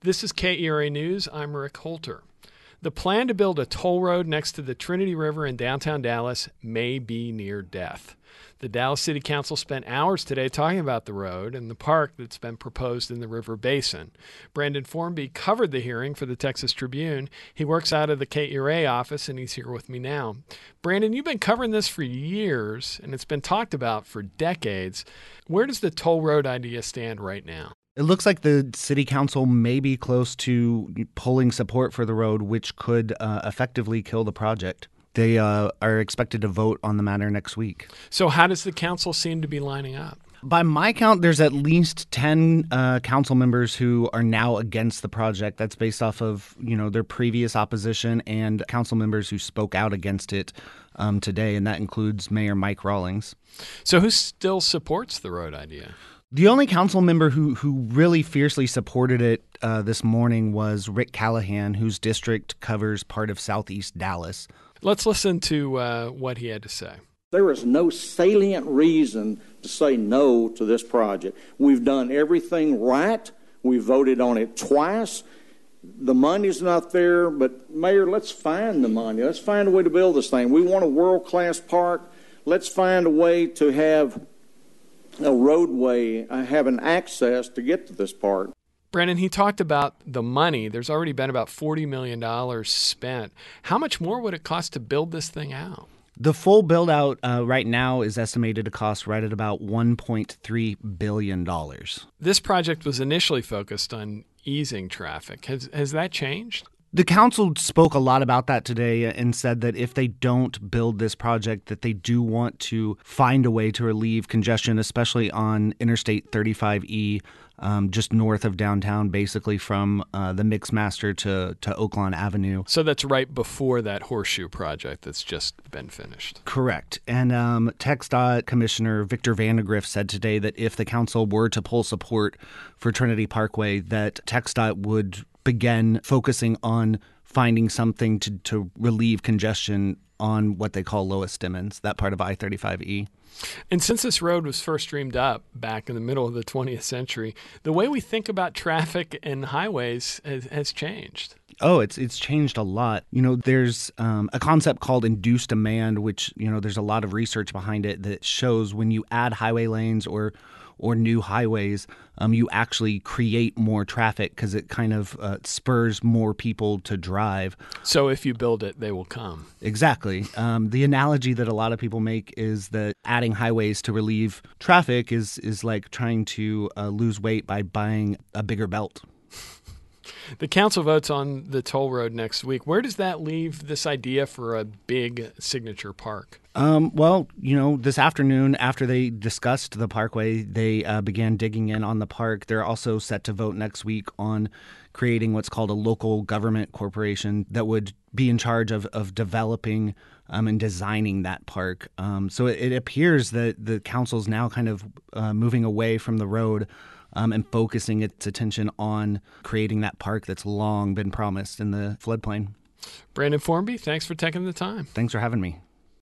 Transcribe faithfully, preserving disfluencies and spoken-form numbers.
This is K E R A News. I'm Rick Holter. The plan to build a toll road next to the Trinity River in downtown Dallas may be near death. The Dallas City Council spent hours today talking about the road and the park that's been proposed in the river basin. Brandon Formby covered the hearing for the Texas Tribune. He works out of the K E R A office, and he's here with me now. Brandon, you've been covering this for years, and it's been talked about for decades. Where does the toll road idea stand right now? It looks like the city council may be close to pulling support for the road, which could uh, effectively kill the project. They uh, are expected to vote on the matter next week. So how does the council seem to be lining up? By my count, there's at least ten uh, council members who are now against the project. That's based off of, you know, their previous opposition and council members who spoke out against it um, today, and that includes Mayor Mike Rawlings. So who still supports the road idea? The only council member who, who really fiercely supported it uh, this morning was Rick Callahan, whose district covers part of southeast Dallas. Let's listen to uh, what he had to say. There is no salient reason to say no to this project. We've done everything right. We voted on it twice. The money's not there, but Mayor, let's find the money. Let's find a way to build this thing. We want a world-class park. Let's find a way to have a roadway, uh, having access to get to this park. Brandon, he talked about the money. There's already been about forty million dollars spent. How much more would it cost to build this thing out? The full build-out uh, right now is estimated to cost right at about one point three billion dollars. This project was initially focused on easing traffic. Has, has that changed? The council spoke a lot about that today and said that if they don't build this project, that they do want to find a way to relieve congestion, especially on Interstate thirty-five E, um, just north of downtown, basically from uh, the Mixmaster to, to Oaklawn Avenue. So that's right before that horseshoe project that's just been finished. Correct. And um, TxDOT Commissioner Victor Vandegrift said today that if the council were to pull support for Trinity Parkway, that TxDOT would begin focusing on finding something to, to relieve congestion on what they call Lois Stemmons, that part of I thirty-five E. And since this road was first dreamed up back in the middle of the twentieth century, the way we think about traffic and highways has, has changed. Oh, it's it's changed a lot. You know, there's um, a concept called induced demand, which, you know, there's a lot of research behind it that shows when you add highway lanes or or new highways, um, you actually create more traffic because it kind of uh, spurs more people to drive. So if you build it, they will come. Exactly. Um, the analogy that a lot of people make is that adding highways to relieve traffic is, is like trying to uh, lose weight by buying a bigger belt. The council votes on the toll road next week. Where does that leave this idea for a big signature park? Um, well, you know, this afternoon, after they discussed the parkway, they uh, began digging in on the park. They're also set to vote next week on creating what's called a local government corporation that would be in charge of, of developing um, and designing that park. Um, so it, it appears that the council's now kind of uh, moving away from the road Um, and focusing its attention on creating that park that's long been promised in the floodplain. Brandon Formby, thanks for taking the time. Thanks for having me.